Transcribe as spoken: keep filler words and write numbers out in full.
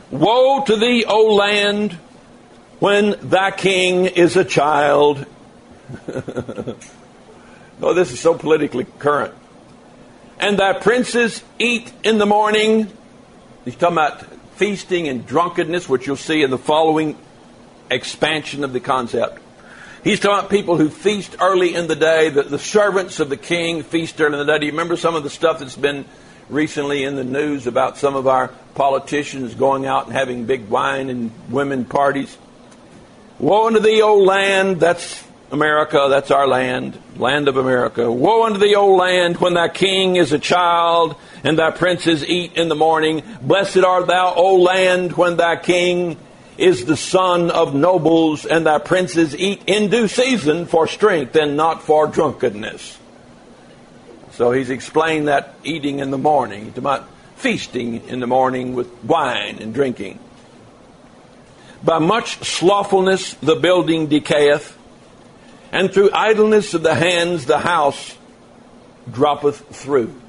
Woe to thee, O land, when thy king is a child. Oh, this is so politically current. And thy princes eat in the morning. He's talking about feasting and drunkenness, which you'll see in the following expansion of the concept. He's talking about people who feast early in the day. The, the servants of the king feast early in the day. Do you remember some of the stuff that's been recently in the news about some of our politicians going out and having big wine and women parties? Woe unto thee, O land. That's America. That's our land. Land of America. Woe unto thee, O land, when thy king is a child and thy princes eat in the morning. Blessed art thou, O land, when thy king is the son of nobles and thy princes eat in due season for strength and not for drunkenness. So he's explained that eating in the morning. He's about feasting in the morning with wine and drinking. By much slothfulness the building decayeth, and through idleness of the hands the house droppeth through.